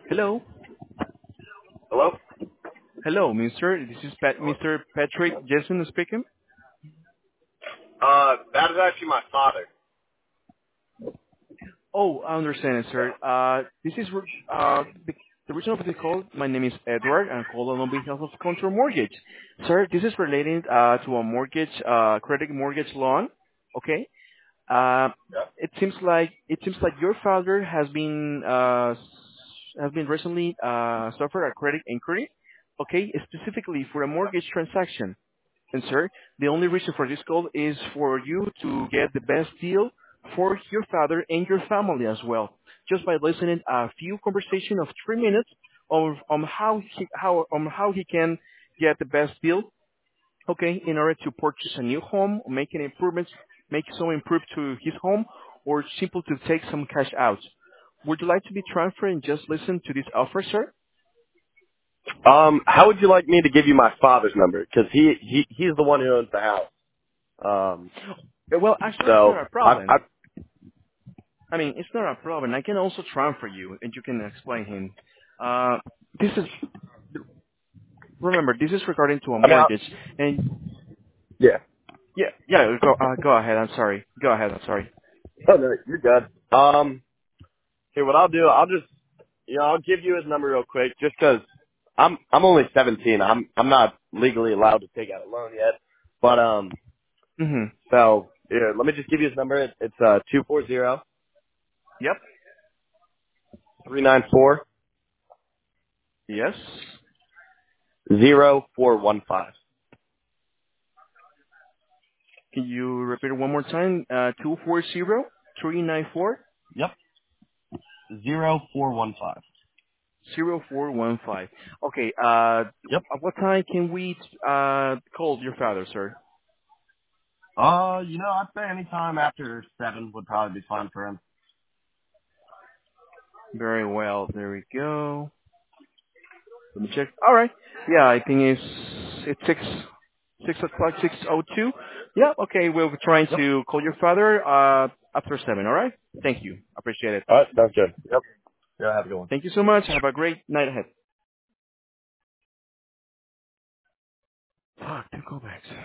Hello. Hello? Hello, mister. This is Mr. Patrick Jensen speaking. That is actually my father. Oh, I understand, sir. This is the reason of the call. My name is Edward. I'm calling on behalf of Contour Mortgage. Sir, this is related to a mortgage, credit mortgage loan. Okay. Uh, Yep. it seems like your father has been recently suffered a credit inquiry. Okay, specifically for a mortgage transaction. And sir, the only reason for this call is for you to get the best deal for your father and your family as well. Just by listening a few conversation of 3 minutes on how he can get the best deal, okay, in order to purchase a new home, or making improvements, make some improve to his home, or simple to take some cash out. Would you like to be transferred and just listen to this offer, sir? How would you like me to give you my father's number? Because he's the one who owns the house. Um, Well, actually, it's so not a I problem. I mean, it's not a problem. I can also transfer you, and you can explain him. Uh, this is remember, this is regarding to a I mean, mortgage, and yeah. yeah. Go ahead. I'm sorry. Go ahead. I'm sorry. Oh no, you're good. Here, what I'll do, I'll give you his number real quick, just 'cause I'm only 17. I'm not legally allowed to take out a loan yet. But Mhm. so here, let me just give you his number. It's 240 Yep. 394 Yes. 0415. Can you repeat it one more time? 240-394-0415. Yep. 0415. Okay. Yep. At what time can we call your father, sir? I'd say any time after 7 would probably be fine for him. Very well. There we go. Let me check. All right. Yeah, I think it's 6 o'clock, 6:02. Yeah. Okay. We'll be trying Yep. to call your father after 7. All right. Thank you. Appreciate it. All right, sounds good. Yep. Yeah, have a good one. Thank you so much. Have a great night ahead. Fuck, two callbacks.